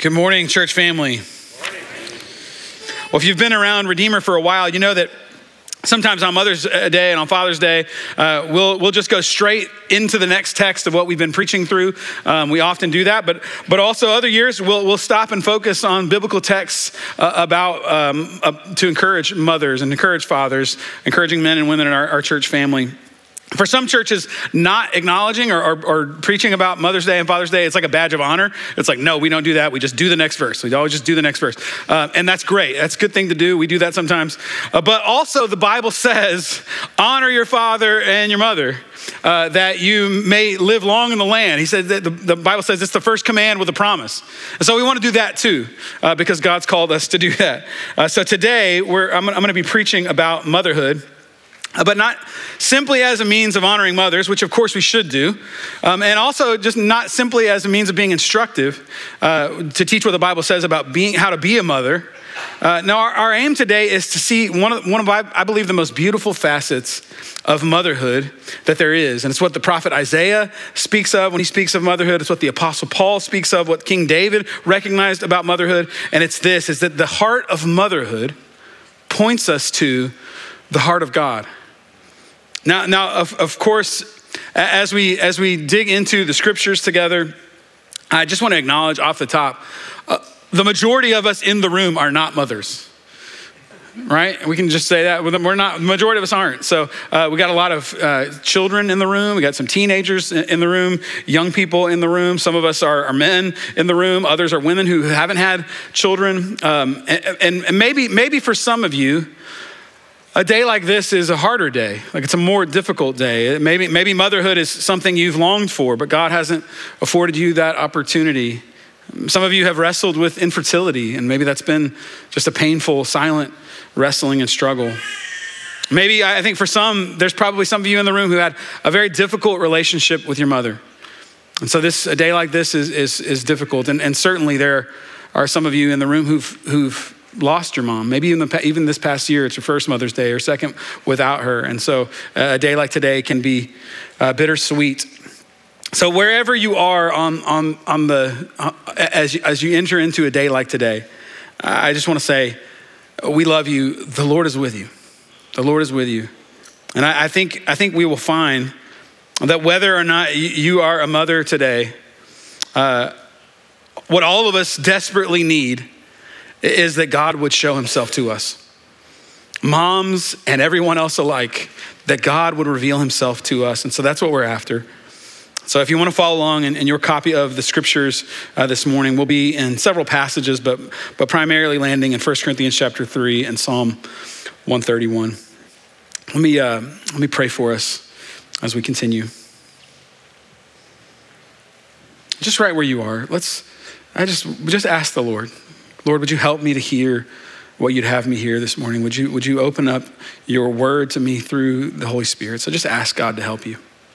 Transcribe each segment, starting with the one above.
Good morning, church family. Well, if you've been around Redeemer for a while, you know that sometimes on Mother's Day and on Father's Day, we'll just go straight into the next text of what we've been preaching through. We often do that, but also other years we'll stop and focus on biblical texts about to encourage mothers and encourage fathers, encouraging men and women in our church family. For some churches, not acknowledging or preaching about Mother's Day and Father's Day, it's like a badge of honor. It's like, no, we don't do that. We just do the next verse. We always just do the next verse. And that's great. That's a good thing to do. We do that sometimes. But also the Bible says, honor your father and your mother, that you may live long in the land. He said that the Bible says it's the first command with a promise. And so we want to do that too, because God's called us to do that. So today, I'm going to be preaching about motherhood. But not simply as a means of honoring mothers, which of course we should do, and also just not simply as a means of being instructive to teach what the Bible says about how to be a mother. No, our aim today is to see one of I believe the most beautiful facets of motherhood that there is, and it's what the prophet Isaiah speaks of when he speaks of motherhood. It's what the apostle Paul speaks of, what King David recognized about motherhood, and it's that the heart of motherhood points us to the heart of God. Now, of course, as we dig into the scriptures together, I just want to acknowledge off the top, the majority of us in the room are not mothers, right? We can just say that. We're not, the majority of us aren't. So we got a lot of children in the room. We got some teenagers in the room, young people in the room. Some of us are men in the room. Others are women who haven't had children. And maybe for some of you, a day like this is a harder day. Like it's a more difficult day. Maybe motherhood is something you've longed for, but God hasn't afforded you that opportunity. Some of you have wrestled with infertility, and maybe that's been just a painful, silent wrestling and struggle. Maybe, I think for some, there's probably some of you in the room who had a very difficult relationship with your mother. And so a day like this is difficult. And certainly there are some of you in the room who've lost your mom. Maybe even this past year, it's your first Mother's Day or second without her. And so a day like today can be bittersweet. So wherever you are as you enter into a day like today, I just want to say, we love you. The Lord is with you. The Lord is with you. And I think we will find that whether or not you are a mother today, what all of us desperately need is that God would show himself to us. Moms and everyone else alike, that God would reveal himself to us. And so that's what we're after. So if you want to follow along in your copy of the scriptures this morning, we'll be in several passages, but primarily landing in 1 Corinthians chapter 3 and Psalm 131. Let me pray for us as we continue. Just right where you are, just ask the Lord. Lord, would you help me to hear what you'd have me hear this morning? Would you open up your word to me through the Holy Spirit? So just ask God to help you.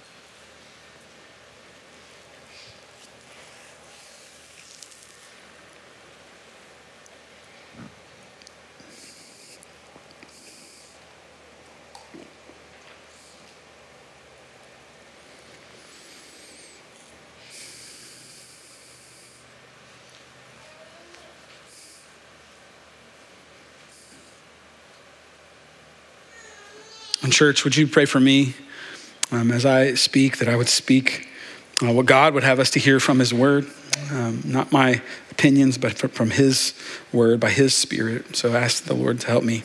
And church, would you pray for me as I speak, that I would speak what God would have us to hear from his word, not my opinions, but from his word, by his Spirit. So ask the Lord to help me.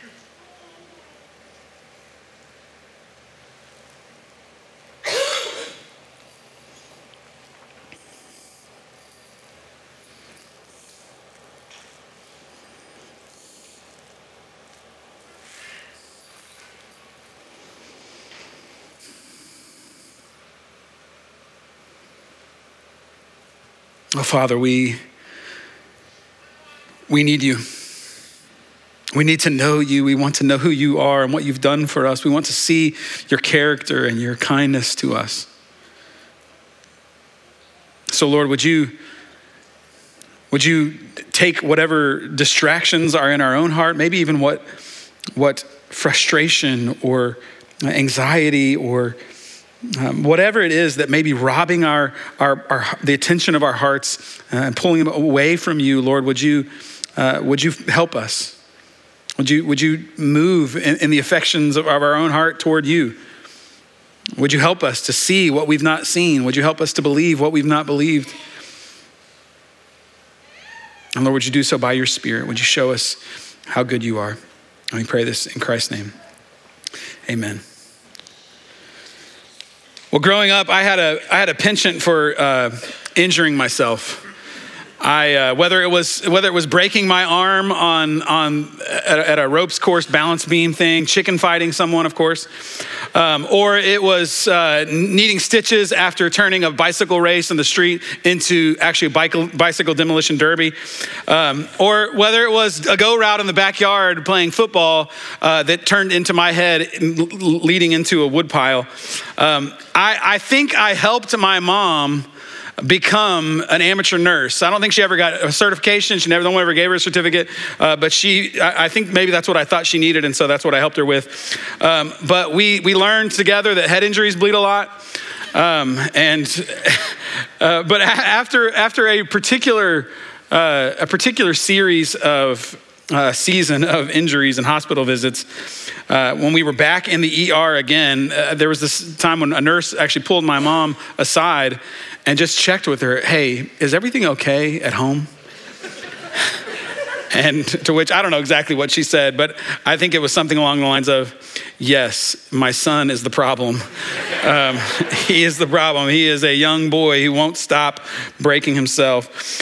Oh, Father, we need you. We need to know you. We want to know who you are and what you've done for us. We want to see your character and your kindness to us. So Lord, would you take whatever distractions are in our own heart, maybe even what frustration or anxiety or Whatever it is that may be robbing the attention of our hearts and pulling them away from you, Lord, would you help us? Would you move in the affections of our own heart toward you? Would you help us to see what we've not seen? Would you help us to believe what we've not believed? And Lord, would you do so by your Spirit? Would you show us how good you are? And we pray this in Christ's name. Amen. Well, growing up, I had a penchant for injuring myself. Whether it was breaking my arm at a ropes course balance beam thing, chicken fighting someone, of course, or it was needing stitches after turning a bicycle race in the street into actually a bicycle demolition derby, or whether it was a go route in the backyard playing football that turned into my head leading into a wood pile. I think I helped my mom become an amateur nurse. I don't think she ever got a certification. No one ever gave her a certificate, but I think maybe that's what I thought she needed, and so that's what I helped her with. But we learned together that head injuries bleed a lot, but after a particular series of season of injuries and hospital visits, when we were back in the ER again, there was this time when a nurse actually pulled my mom aside and just checked with her, hey, is everything okay at home? And to which I don't know exactly what she said, but I think it was something along the lines of, yes, my son is the problem. He is the problem. He is a young boy who won't stop breaking himself.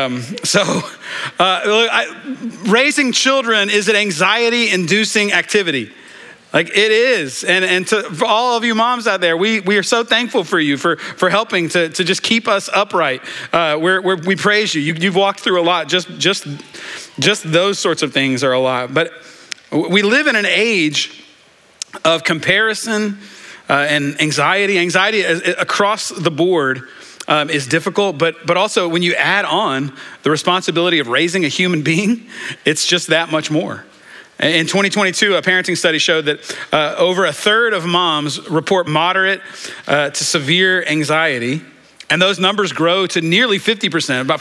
Raising children is an anxiety-inducing activity. Like it is. And for all of you moms out there, we are so thankful for you for helping to just keep us upright. We praise you. You've walked through a lot. Just those sorts of things are a lot. But we live in an age of comparison and anxiety. Anxiety across the board is difficult, but also when you add on the responsibility of raising a human being, it's just that much more. In 2022, a parenting study showed that over a third of moms report moderate to severe anxiety. And those numbers grow to nearly 50%, about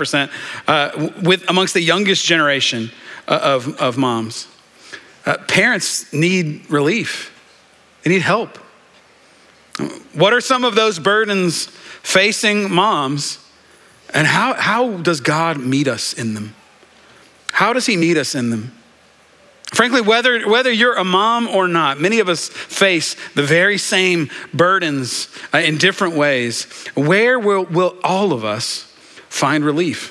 45% amongst the youngest generation of moms. Parents need relief. They need help. What are some of those burdens facing moms? And how does God meet us in them? How does he meet us in them? Frankly, whether you're a mom or not, many of us face the very same burdens in different ways. Where will all of us find relief?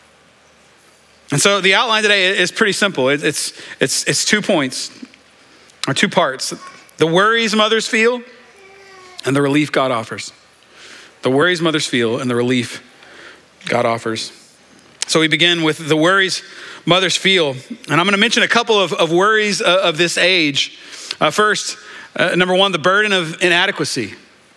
And so the outline today is pretty simple. It's 2 points, or 2 parts. The worries mothers feel and the relief God offers. The worries mothers feel and the relief God offers. So we begin with the worries mothers feel. And I'm going to mention a couple of worries of this age. First, number one, the burden of inadequacy.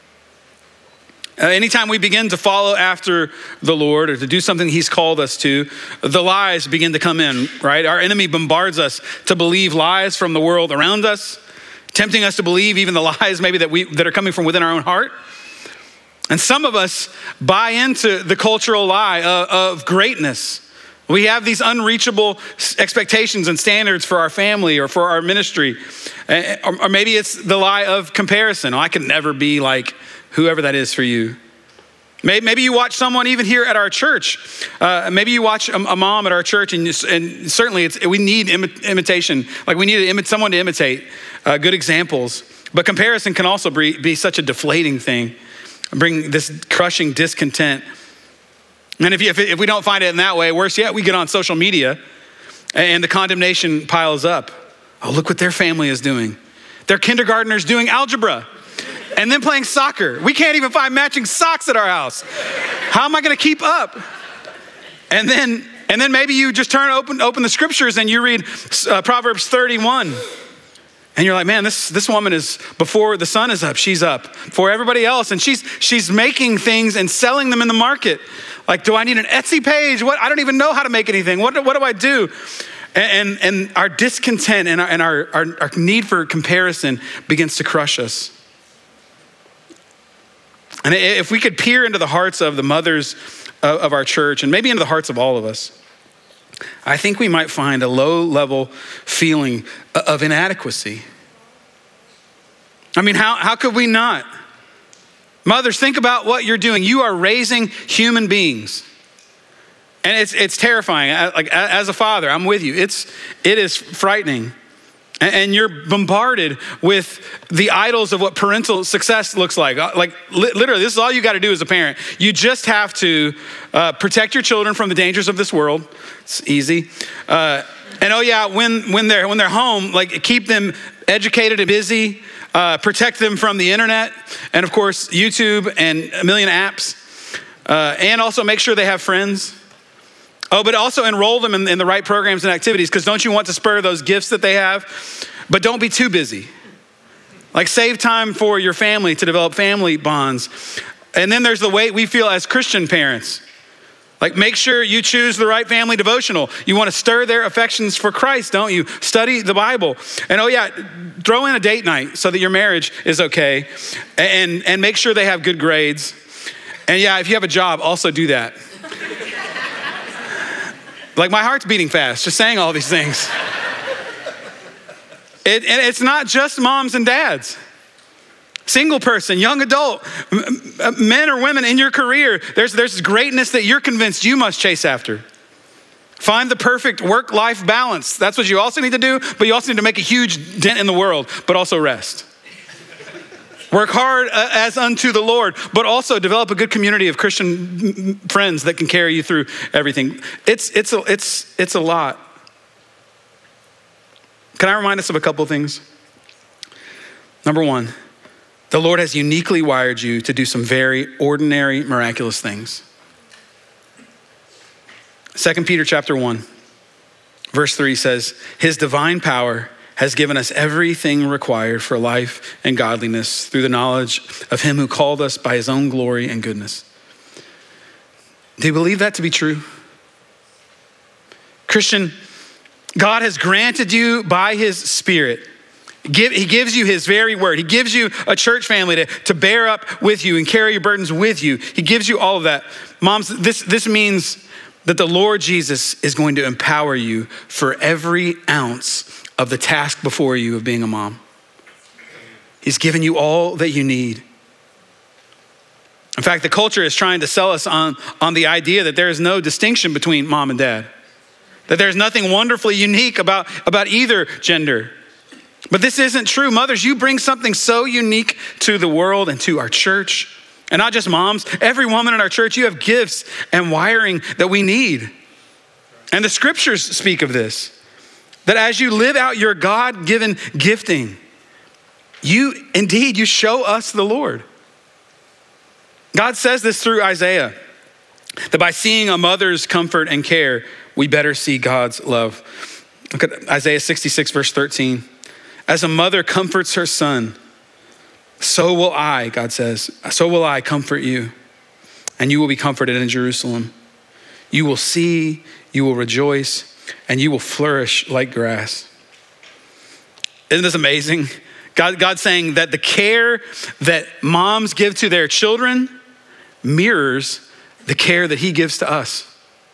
Anytime we begin to follow after the Lord or to do something he's called us to, the lies begin to come in, right? Our enemy bombards us to believe lies from the world around us, tempting us to believe even the lies maybe that are coming from within our own heart. And some of us buy into the cultural lie of greatness. We have these unreachable expectations and standards for our family or for our ministry. Or maybe it's the lie of comparison. I can never be like whoever that is for you. Maybe you watch someone even here at our church. Maybe you watch a mom at our church, and certainly we need imitation. Like we need someone to imitate good examples. But comparison can also be such a deflating thing, bring this crushing discontent. And if we don't find it in that way, worse yet, we get on social media and the condemnation piles up. Oh, look what their family is doing. Their kindergartner's doing algebra and then playing soccer. We can't even find matching socks at our house. How am I going to keep up? And then maybe you just open the scriptures and you read Proverbs 31. And you're like, man, this woman is, before the sun is up, she's up for everybody else. And she's making things and selling them in the market. Like, do I need an Etsy page? What? I don't even know how to make anything. What do I do? And our discontent and our need for comparison begins to crush us. And if we could peer into the hearts of the mothers of our church, and maybe into the hearts of all of us, I think we might find a low-level feeling of inadequacy. I mean, how could we not? Mothers, think about what you're doing. You are raising human beings. And it's terrifying. Like, as a father, I'm with you. It is frightening. And you're bombarded with the idols of what parental success looks like. Like literally, this is all you got to do as a parent. You just have to protect your children from the dangers of this world. It's easy. And oh yeah, when they're home, like keep them educated and busy. Protect them from the internet, and of course YouTube and a million apps. And also make sure they have friends. Oh, but also enroll them in the right programs and activities, because don't you want to spur those gifts that they have? But don't be too busy. Like, save time for your family to develop family bonds. And then there's the way we feel as Christian parents. Like, make sure you choose the right family devotional. You want to stir their affections for Christ, don't you? Study the Bible. And oh yeah, throw in a date night so that your marriage is okay. And make sure they have good grades. And yeah, if you have a job, also do that. Like, my heart's beating fast just saying all these things. And it's not just moms and dads. Single person, young adult, men or women in your career, there's greatness that you're convinced you must chase after. Find the perfect work-life balance. That's what you also need to do, but you also need to make a huge dent in the world, but also rest. Work hard as unto the Lord, but also develop a good community of Christian friends that can carry you through everything. It's a lot. Can I remind us of a couple of things? Number one, the Lord has uniquely wired you to do some very ordinary, miraculous things. 2 Peter chapter 1, verse 3 says, his divine power has given us everything required for life and godliness through the knowledge of him who called us by his own glory and goodness. Do you believe that to be true? Christian, God has granted you by his Spirit. He gives you his very word. He gives you a church family to bear up with you and carry your burdens with you. He gives you all of that. Moms, this means that the Lord Jesus is going to empower you for every ounce of the task before you of being a mom. He's given you all that you need. In fact, the culture is trying to sell us on the idea that there is no distinction between mom and dad, that there's nothing wonderfully unique about either gender. But this isn't true. Mothers, you bring something so unique to the world and to our church. And not just moms, every woman in our church, you have gifts and wiring that we need. And the scriptures speak of this, that as you live out your God-given gifting, you show us the Lord. God says this through Isaiah, that by seeing a mother's comfort and care, we better see God's love. Look at Isaiah 66, verse 13. As a mother comforts her son, so will I, God says, so will I comfort you, and you will be comforted in Jerusalem. You will see, you will rejoice, and you will flourish like grass. Isn't this amazing? God's saying that the care that moms give to their children mirrors the care that he gives to us.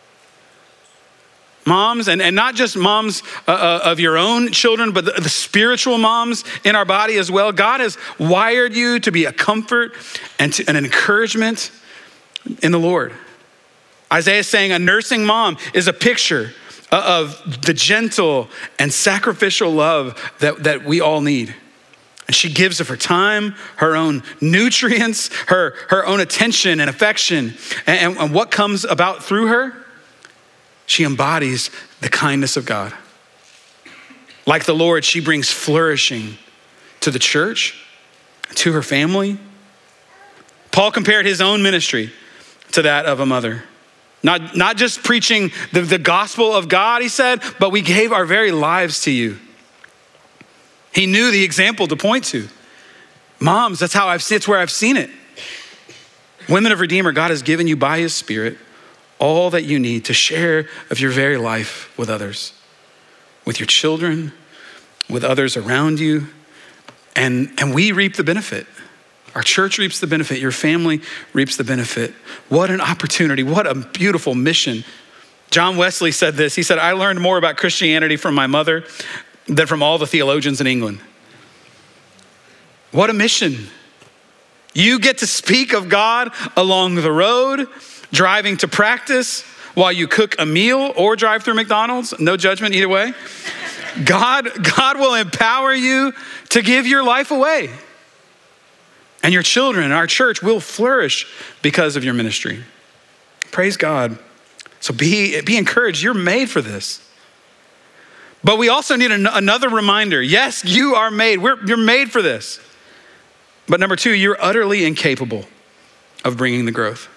Moms, and not just moms of your own children, but the spiritual moms in our body as well. God has wired you to be a comfort and an encouragement in the Lord. Isaiah is saying a nursing mom is a picture of the gentle and sacrificial love that we all need. And she gives of her time, her own nutrients, her own attention and affection. And what comes about through her? She embodies the kindness of God. Like the Lord, she brings flourishing to the church, to her family. Paul compared his own ministry to that of a mother. Not just preaching the gospel of God, he said, but we gave our very lives to you. He knew the example to point to. Moms, it's where I've seen it. Women of Redeemer, God has given you by his Spirit all that you need to share of your very life with others, with your children, with others around you. And we reap the benefit. Our church reaps the benefit. Your family reaps the benefit. What an opportunity. What a beautiful mission. John Wesley said this. He said, I learned more about Christianity from my mother than from all the theologians in England. What a mission. You get to speak of God along the road, driving to practice while you cook a meal or drive through McDonald's. No judgment either way. God will empower you to give your life away. And your children and our church will flourish because of your ministry. Praise God. So be encouraged. You're made for this. But we also need another reminder. Yes, you are made. You're made for this. But number two, you're utterly incapable of bringing the growth.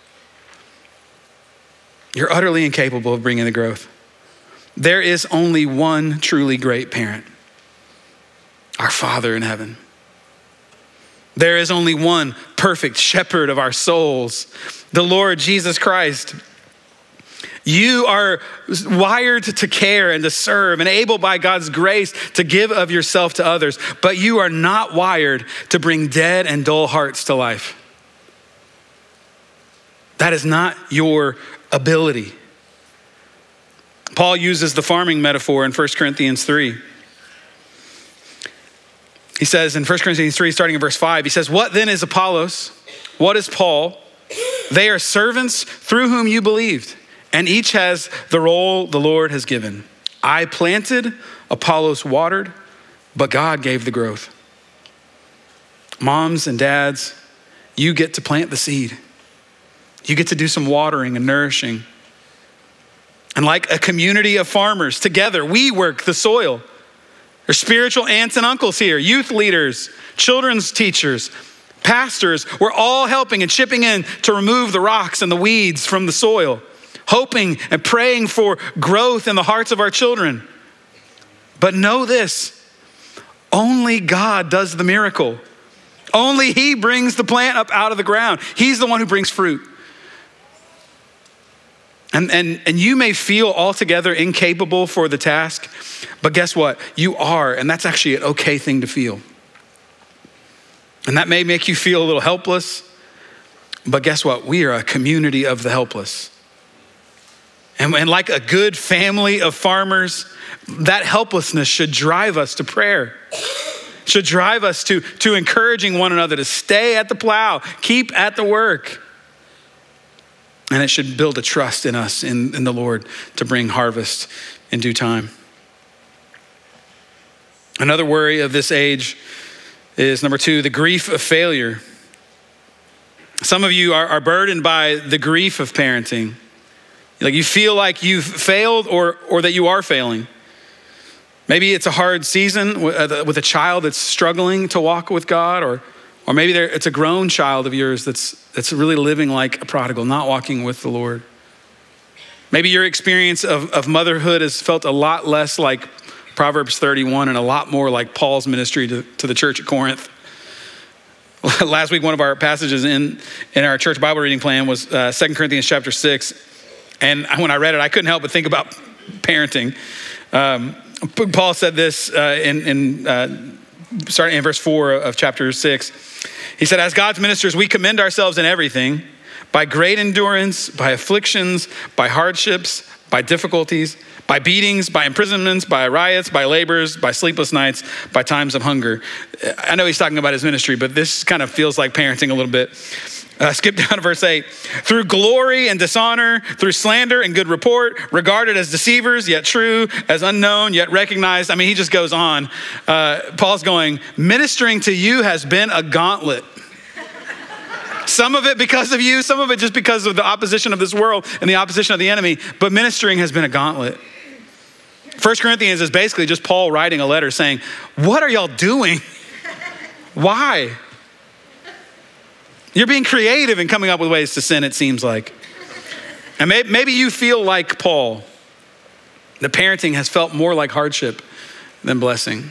You're utterly incapable of bringing the growth. There is only one truly great parent, our Father in heaven. There is only one perfect shepherd of our souls, the Lord Jesus Christ. You are wired to care and to serve and able by God's grace to give of yourself to others, but you are not wired to bring dead and dull hearts to life. That is not your ability. Paul uses the farming metaphor in 1 Corinthians 3. He says in 1 Corinthians 3, starting in verse 5, he says, what then is Apollos? What is Paul? They are servants through whom you believed, and each has the role the Lord has given. I planted, Apollos watered, but God gave the growth. Moms and dads, you get to plant the seed. You get to do some watering and nourishing. And like a community of farmers, together we work the soil. There's spiritual aunts and uncles here, youth leaders, children's teachers, pastors. We're all helping and chipping in to remove the rocks and the weeds from the soil, hoping and praying for growth in the hearts of our children. But know this, only God does the miracle. Only He brings the plant up out of the ground. He's the one who brings fruit. And you may feel altogether incapable for the task, but guess what? You are, and that's actually an okay thing to feel. And that may make you feel a little helpless, but guess what? We are a community of the helpless. And like a good family of farmers, that helplessness should drive us to prayer, should drive us to encouraging one another to stay at the plow, keep at the work. And it should build a trust in us, in the Lord, to bring harvest in due time. Another worry of this age is number two, the grief of failure. Some of you are burdened by the grief of parenting. Like you feel like you've failed or that you are failing. Maybe it's a hard season with a child that's struggling to walk with God, or maybe it's a grown child of yours that's really living like a prodigal, not walking with the Lord. Maybe your experience of motherhood has felt a lot less like Proverbs 31 and a lot more like Paul's ministry to the church at Corinth. Last week, one of our passages in our church Bible reading plan was 2 Corinthians chapter 6. And when I read it, I couldn't help but think about parenting. Paul said this starting in verse 4 of chapter 6. He said, as God's ministers, we commend ourselves in everything by great endurance, by afflictions, by hardships, by difficulties, by beatings, by imprisonments, by riots, by labors, by sleepless nights, by times of hunger. I know he's talking about his ministry, but this kind of feels like parenting a little bit. Skip down to verse 8. Through glory and dishonor, through slander and good report, regarded as deceivers, yet true, as unknown, yet recognized. I mean, he just goes on. Paul's going, ministering to you has been a gauntlet. Some of it because of you, some of it just because of the opposition of this world and the opposition of the enemy, but ministering has been a gauntlet. 1 Corinthians is basically just Paul writing a letter saying, what are y'all doing? Why? You're being creative and coming up with ways to sin, it seems like. And maybe you feel like Paul. The parenting has felt more like hardship than blessing.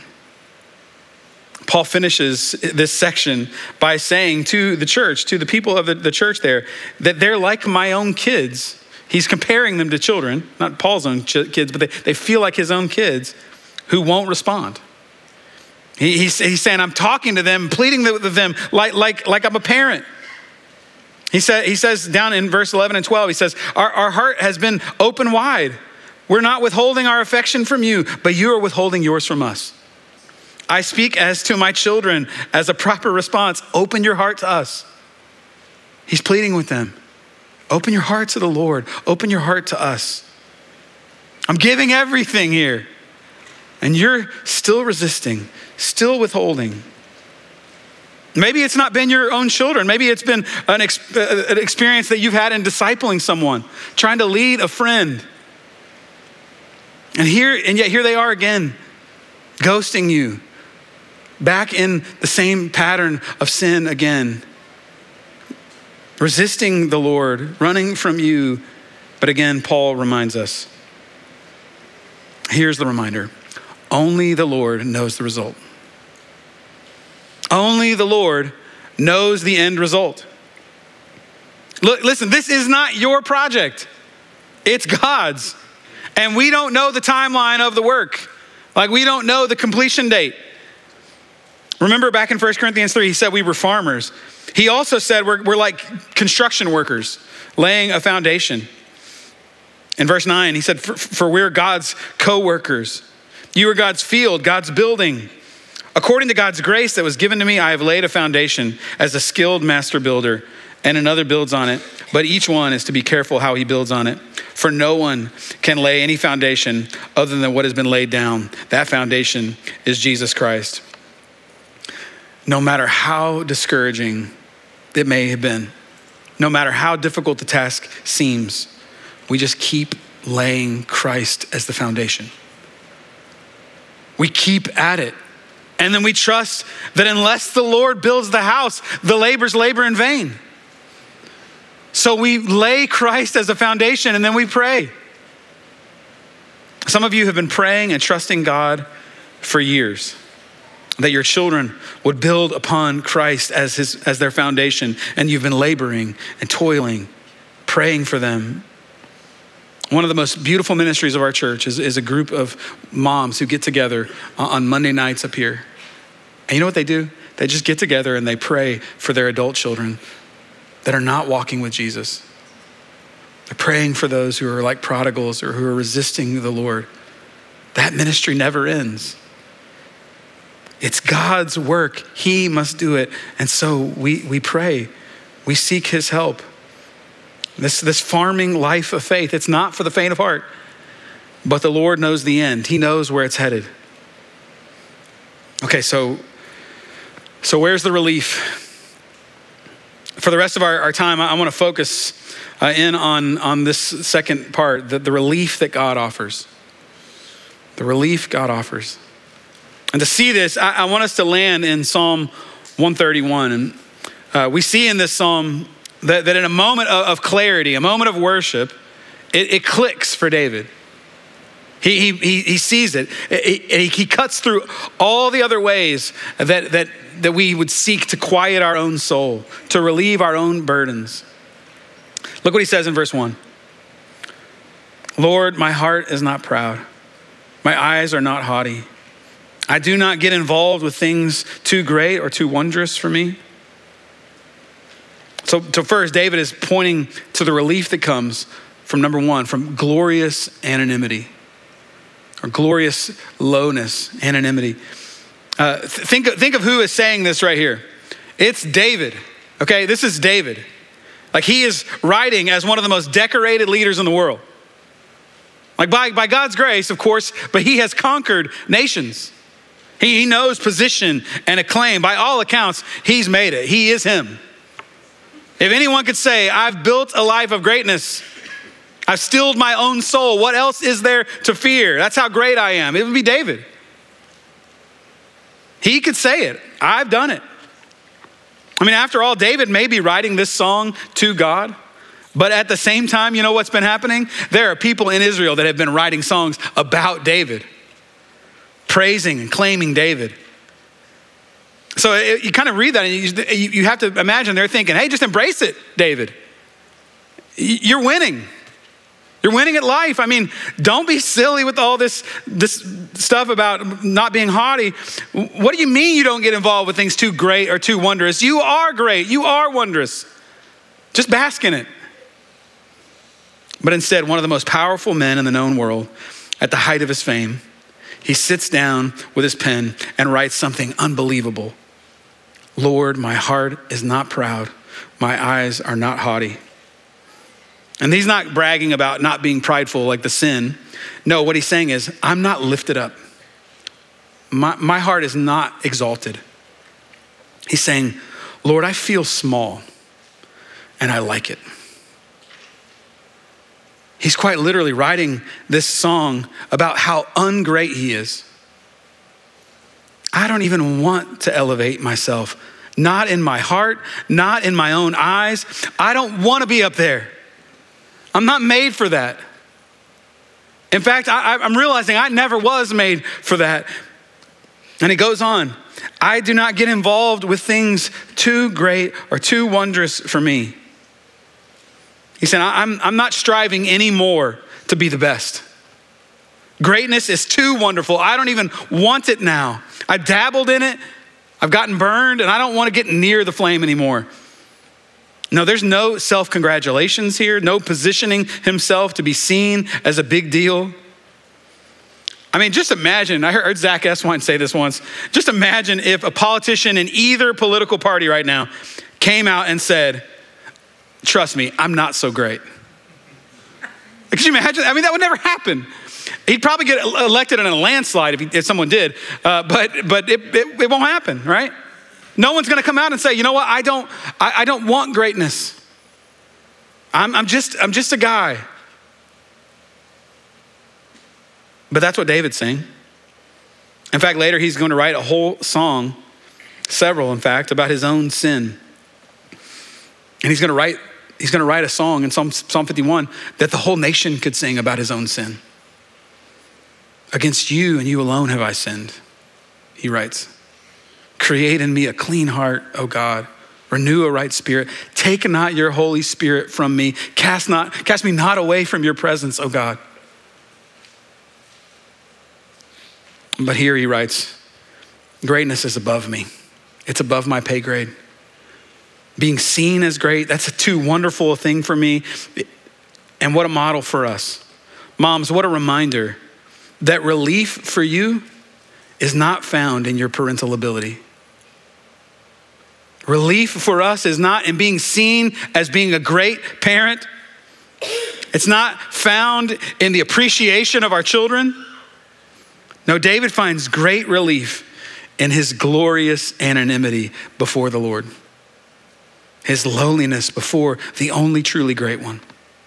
Paul finishes this section by saying to the church, to the people of the church there, that they're like my own kids. He's comparing them to children, not Paul's own kids, but they feel like his own kids who won't respond. He's saying, I'm talking to them, pleading with them like I'm a parent. He says down in verse 11 and 12, he says, our heart has been open wide. We're not withholding our affection from you, but you are withholding yours from us. I speak as to my children as a proper response. Open your heart to us. He's pleading with them. Open your heart to the Lord. Open your heart to us. I'm giving everything here. And you're still resisting, still withholding. Maybe it's not been your own children. Maybe it's been an experience that you've had in discipling someone, trying to lead a friend. And yet here they are again, ghosting you, back in the same pattern of sin again, resisting the Lord, running from you. But again, Paul reminds us, here's the reminder, only the Lord knows the result. Only the Lord knows the end result. Look, listen, this is not your project. It's God's. And we don't know the timeline of the work. Like, we don't know the completion date. Remember back in 1 Corinthians 3, he said we were farmers. He also said we're like construction workers laying a foundation. In verse 9, he said, for we're God's co-workers. You are God's field, God's building. According to God's grace that was given to me, I have laid a foundation as a skilled master builder, and another builds on it. But each one is to be careful how he builds on it. For no one can lay any foundation other than what has been laid down. That foundation is Jesus Christ. No matter how discouraging it may have been, no matter how difficult the task seems, we just keep laying Christ as the foundation. We keep at it. And then we trust that unless the Lord builds the house, the laborers labor in vain. So we lay Christ as a foundation and then we pray. Some of you have been praying and trusting God for years that your children would build upon Christ as their foundation, and you've been laboring and toiling, praying for them. One of the most beautiful ministries of our church is a group of moms who get together on Monday nights up here. And you know what they do? They just get together and they pray for their adult children that are not walking with Jesus. They're praying for those who are like prodigals or who are resisting the Lord. That ministry never ends. It's God's work. He must do it. And so we pray. We seek his help. This farming life of faith, it's not for the faint of heart, but the Lord knows the end. He knows where it's headed. Okay, so where's the relief? For the rest of our time, I want to focus in on this second part, the relief that God offers. The relief God offers. And to see this, I want us to land in Psalm 131. And we see in this psalm that in a moment of clarity, a moment of worship, it clicks for David. He sees it. He cuts through all the other ways that we would seek to quiet our own soul, to relieve our own burdens. Look what he says in verse 1. Lord, my heart is not proud. My eyes are not haughty. I do not get involved with things too great or too wondrous for me. So first, David is pointing to the relief that comes from, number one, from glorious anonymity or glorious lowness, anonymity. Think of who is saying this right here. It's David, okay? This is David. Like, he is writing as one of the most decorated leaders in the world. Like, by God's grace, of course, but he has conquered nations. He knows position and acclaim. By all accounts, he's made it. He is him. If anyone could say, I've built a life of greatness, I've stilled my own soul, what else is there to fear? That's how great I am. It would be David. He could say it. I've done it. I mean, after all, David may be writing this song to God, but at the same time, you know what's been happening? There are people in Israel that have been writing songs about David, praising and claiming David. So you kind of read that and you have to imagine they're thinking, hey, just embrace it, David. You're winning. You're winning at life. I mean, don't be silly with all this stuff about not being haughty. What do you mean you don't get involved with things too great or too wondrous? You are great. You are wondrous. Just bask in it. But instead, one of the most powerful men in the known world, at the height of his fame, he sits down with his pen and writes something unbelievable. Lord, my heart is not proud. My eyes are not haughty. And he's not bragging about not being prideful like the sin. No, what he's saying is, I'm not lifted up. My heart is not exalted. He's saying, Lord, I feel small and I like it. He's quite literally writing this song about how ungreat he is. I don't even want to elevate myself. Not in my heart, not in my own eyes. I don't want to be up there. I'm not made for that. In fact, I'm realizing I never was made for that. And he goes on, I do not get involved with things too great or too wondrous for me. He said, I'm not striving anymore to be the best. Greatness is too wonderful. I don't even want it now. I've dabbled in it. I've gotten burned and I don't want to get near the flame anymore. No, there's no self-congratulations here, no positioning himself to be seen as a big deal. I mean, just imagine, I heard Zach Eswine say this once, just imagine if a politician in either political party right now came out and said, trust me, I'm not so great. Could you imagine? I mean, that would never happen. He'd probably get elected in a landslide if someone did, but it won't happen, right? No one's going to come out and say, you know what? I don't want greatness. I'm just a guy. But that's what David's saying. In fact, later he's going to write a whole song, several in fact, about his own sin. And he's going to write a song in Psalm 51 that the whole nation could sing about his own sin. Against you and you alone have I sinned, he writes. Create in me a clean heart, O God. Renew a right spirit. Take not your Holy Spirit from me. Cast me not away from your presence, O God. But here he writes, greatness is above me. It's above my pay grade. Being seen as great, that's a too wonderful a thing for me. And what a model for us. Moms, what a reminder that relief for you is not found in your parental ability. Relief for us is not in being seen as being a great parent. It's not found in the appreciation of our children. No, David finds great relief in his glorious anonymity before the Lord. His lowliness before the only truly great one.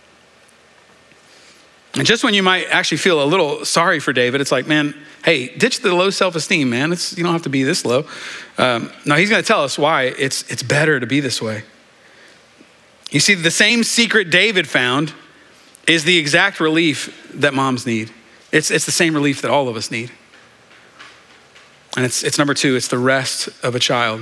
And just when you might actually feel a little sorry for David, it's like, man, hey, ditch the low self-esteem, man. You don't have to be this low. No, he's going to tell us why it's better to be this way. You see, the same secret David found is the exact relief that moms need. It's the same relief that all of us need. And it's number 2, it's the rest of a child.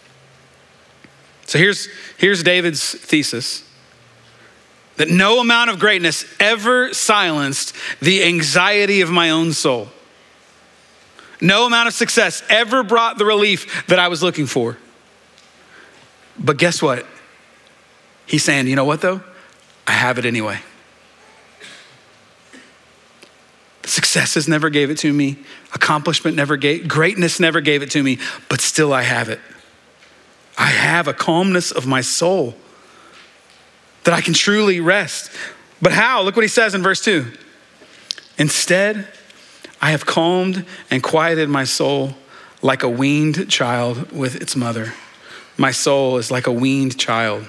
So here's David's thesis. That no amount of greatness ever silenced the anxiety of my own soul. No amount of success ever brought the relief that I was looking for. But guess what? He's saying, you know what though? I have it anyway. Successes never gave it to me. Greatness never gave it to me, but still I have it. I have a calmness of my soul that I can truly rest. But how? Look what he says in verse 2. Instead, I have calmed and quieted my soul like a weaned child with its mother. My soul is like a weaned child.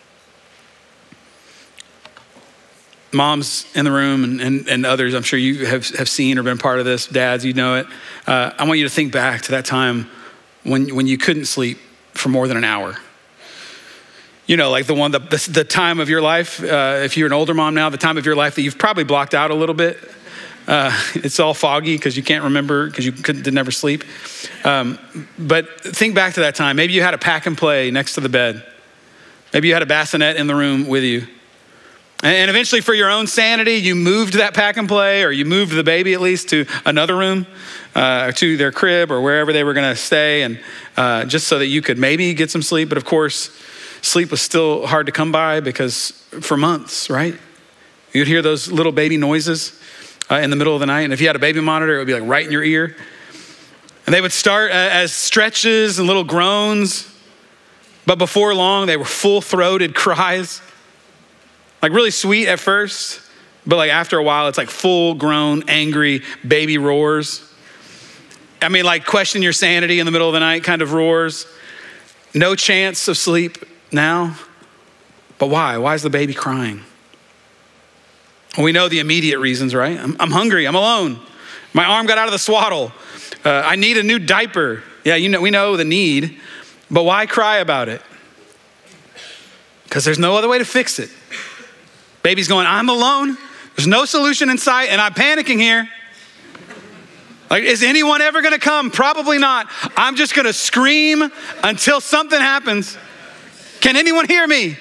Moms in the room and others, I'm sure you have seen or been part of this. Dads, you know it. I want you to think back to that time when you couldn't sleep for more than an hour. You know, like the time of your life, if you're an older mom now, the time of your life that you've probably blocked out a little bit. It's all foggy because you can't remember because you did never sleep. But think back to that time. Maybe you had a pack and play next to the bed. Maybe you had a bassinet in the room with you. And eventually for your own sanity, you moved that pack and play, or you moved the baby at least to another room, to their crib or wherever they were gonna stay, and just so that you could maybe get some sleep. But of course, sleep was still hard to come by because for months, right? You'd hear those little baby noises in the middle of the night. And if you had a baby monitor, it would be like right in your ear. And they would start as stretches and little groans. But before long, they were full-throated cries. Like really sweet at first, but like after a while, it's like full-grown, angry baby roars. I mean, like question your sanity in the middle of the night kind of roars. No chance of sleep now. But why? Why is the baby crying? Well, we know the immediate reasons, right? I'm hungry, I'm alone. My arm got out of the swaddle. I need a new diaper. Yeah, we know the need, but why cry about it? Because there's no other way to fix it. Baby's going, I'm alone. There's no solution in sight, and I'm panicking here. Like, is anyone ever gonna come? Probably not. I'm just gonna scream until something happens. Can anyone hear me?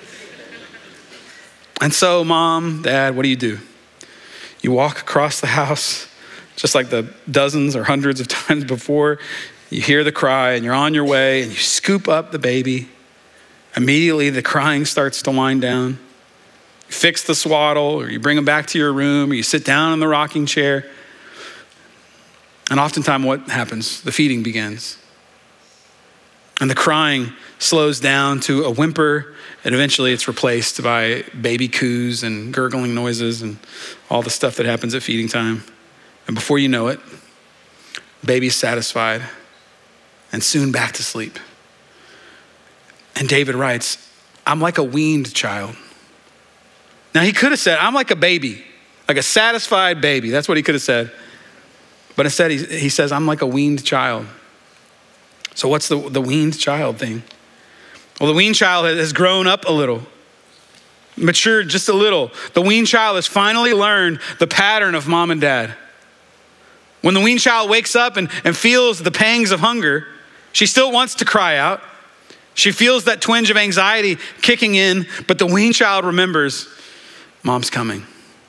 And so, mom, dad, what do? You walk across the house, just like the dozens or hundreds of times before. You hear the cry, and you're on your way, and you scoop up the baby. Immediately, the crying starts to wind down. You fix the swaddle, or you bring them back to your room, or you sit down in the rocking chair. And oftentimes what happens? The feeding begins. And the crying slows down to a whimper, and eventually it's replaced by baby coos and gurgling noises and all the stuff that happens at feeding time. And before you know it, baby's satisfied and soon back to sleep. And David writes, I'm like a weaned child. Now he could have said, I'm like a baby, like a satisfied baby. That's what he could have said. But instead he says, I'm like a weaned child. So what's the weaned child thing? Well, the weaned child has grown up a little, matured just a little. The weaned child has finally learned the pattern of mom and dad. When the weaned child wakes up and feels the pangs of hunger, she still wants to cry out. She feels that twinge of anxiety kicking in, but the weaned child remembers, mom's coming.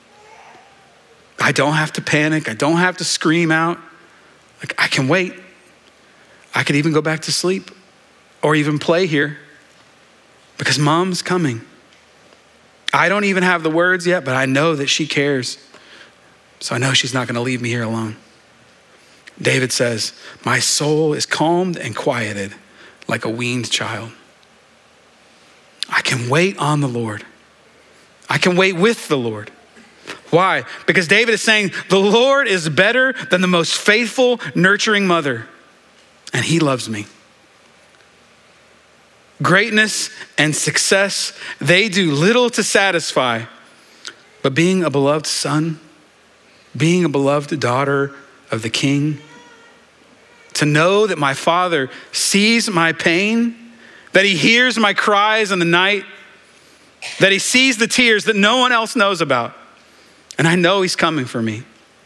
I don't have to panic. I don't have to scream out. Like, I can wait. I could even go back to sleep or even play here because mom's coming. I don't even have the words yet, but I know that she cares. So I know she's not going to leave me here alone. David says, my soul is calmed and quieted like a weaned child. I can wait on the Lord. I can wait with the Lord. Why? Because David is saying, the Lord is better than the most faithful, nurturing mother, and he loves me. Greatness and success, they do little to satisfy, but being a beloved son, being a beloved daughter of the King, to know that my Father sees my pain, that he hears my cries in the night, that he sees the tears that no one else knows about. And I know he's coming for me.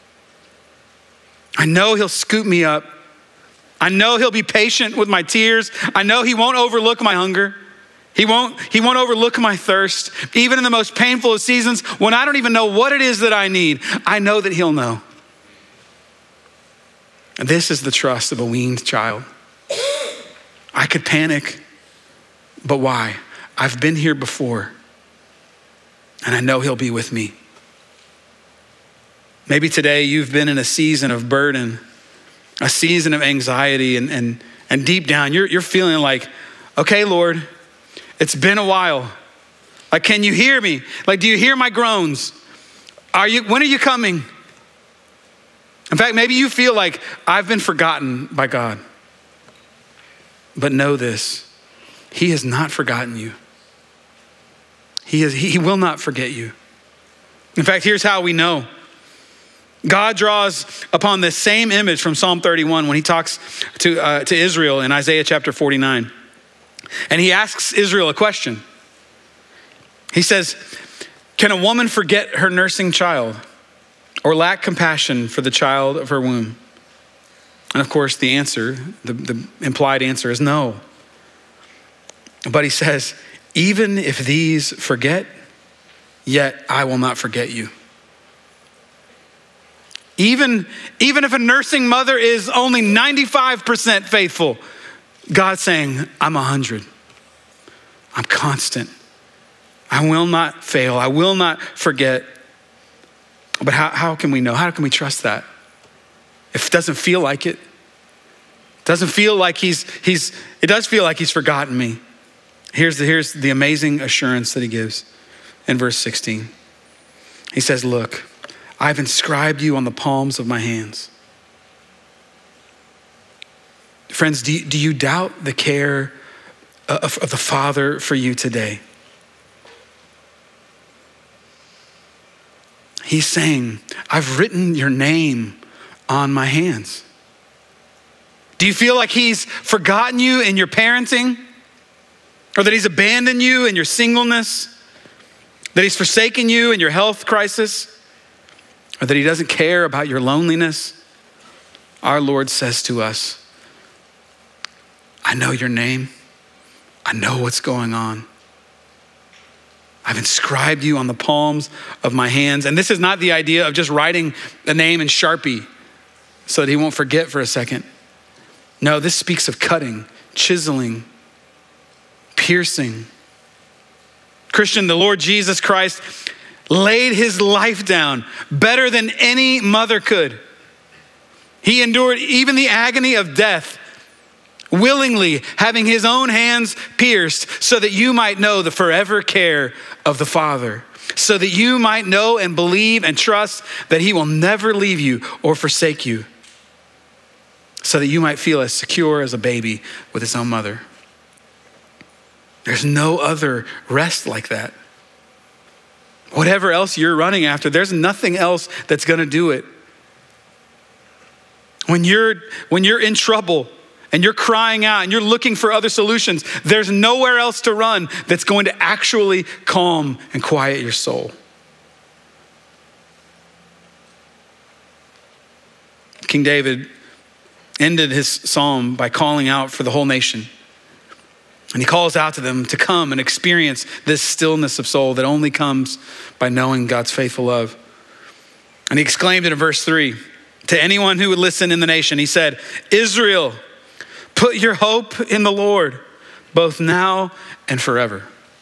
I know he'll scoop me up. I know he'll be patient with my tears. I know he won't overlook my hunger. He won't overlook my thirst. Even in the most painful of seasons, when I don't even know what it is that I need, I know that he'll know. And this is the trust of a weaned child. I could panic, but why? I've been here before, and I know he'll be with me. Maybe today you've been in a season of burden, a season of anxiety, and deep down you're feeling like, okay, Lord, it's been a while. Like, can you hear me? Like, do you hear my groans? When are you coming? In fact, maybe you feel like I've been forgotten by God. But know this, he has not forgotten you. He will not forget you. In fact, here's how we know. God draws upon this same image from Psalm 31 when he talks to Israel in Isaiah chapter 49. And he asks Israel a question. He says, can a woman forget her nursing child or lack compassion for the child of her womb? And of course, the answer, the implied answer is no. But he says, even if these forget, yet I will not forget you. Even if a nursing mother is only 95% faithful, God's saying, I'm 100. I'm constant. I will not fail. I will not forget. But how can we know? How can we trust that? If it doesn't feel like it, doesn't feel like it does feel like he's forgotten me. Here's the amazing assurance that he gives in verse 16. He says, look, I've inscribed you on the palms of my hands. Friends, do you doubt the care of the Father for you today? He's saying, I've written your name on my hands. Do you feel like he's forgotten you in your parenting? Or that he's abandoned you in your singleness? That he's forsaken you in your health crisis? Or that he doesn't care about your loneliness? Our Lord says to us, I know your name. I know what's going on. I've inscribed you on the palms of my hands. And this is not the idea of just writing a name in Sharpie so that he won't forget for a second. No, this speaks of cutting, chiseling, piercing. Christian, the Lord Jesus Christ laid his life down better than any mother could. He endured even the agony of death, willingly having his own hands pierced so that you might know the forever care of the Father, so that you might know and believe and trust that he will never leave you or forsake you, so that you might feel as secure as a baby with his own mother. There's no other rest like that. Whatever else you're running after, there's nothing else that's gonna do it. When you're in trouble and you're crying out and you're looking for other solutions, there's nowhere else to run that's going to actually calm and quiet your soul. King David ended his psalm by calling out for the whole nation. And he calls out to them to come and experience this stillness of soul that only comes by knowing God's faithful love. And he exclaimed it in verse 3, to anyone who would listen in the nation, he said, Israel, put your hope in the Lord, both now and forever.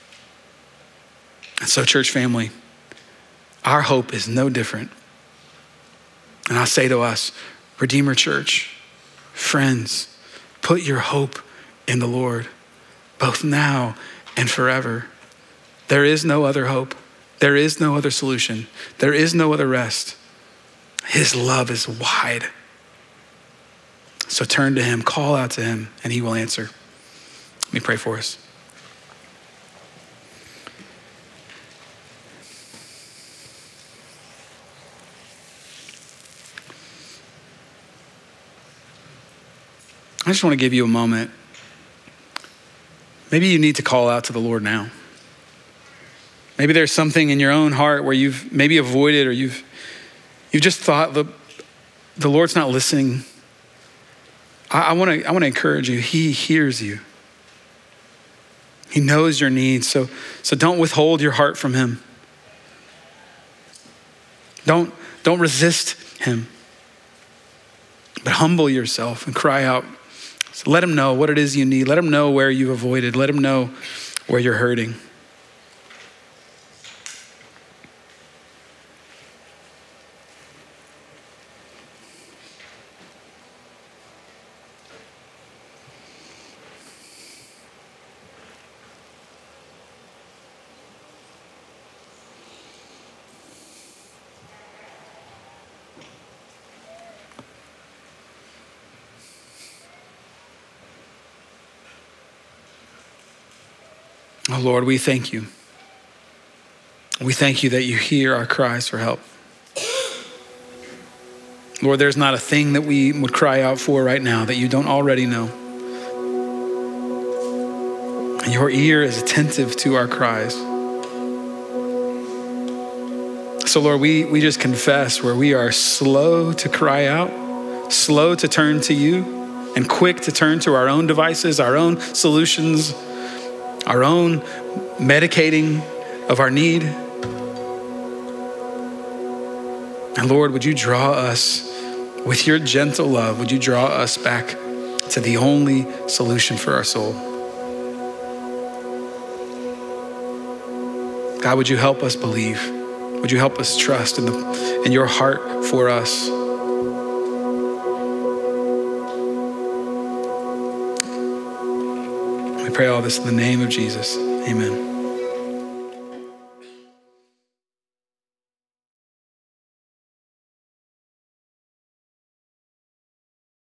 And so, church family, our hope is no different. And I say to us, Redeemer Church, friends, put your hope in the Lord, both now and forever. There is no other hope. There is no other solution. There is no other rest. His love is wide. So turn to him, call out to him, and he will answer. Let me pray for us. I just want to give you a moment. Maybe you need to call out to the Lord now. Maybe there's something in your own heart where you've maybe avoided or you've just thought the Lord's not listening. I want to encourage you. He hears you. He knows your needs. So don't withhold your heart from him. Don't resist him, but humble yourself and cry out. So let him know what it is you need. Let him know where you've avoided. Let him know where you're hurting. Oh Lord, we thank you. We thank you that you hear our cries for help. Lord, there's not a thing that we would cry out for right now that you don't already know. And your ear is attentive to our cries. So Lord, we just confess where we are slow to cry out, slow to turn to you, and quick to turn to our own devices, our own solutions, our own medicating of our need. And Lord, would you draw us with your gentle love? Would you draw us back to the only solution for our soul? God, would you help us believe? Would you help us trust in your heart for us? We pray all this in the name of Jesus. Amen.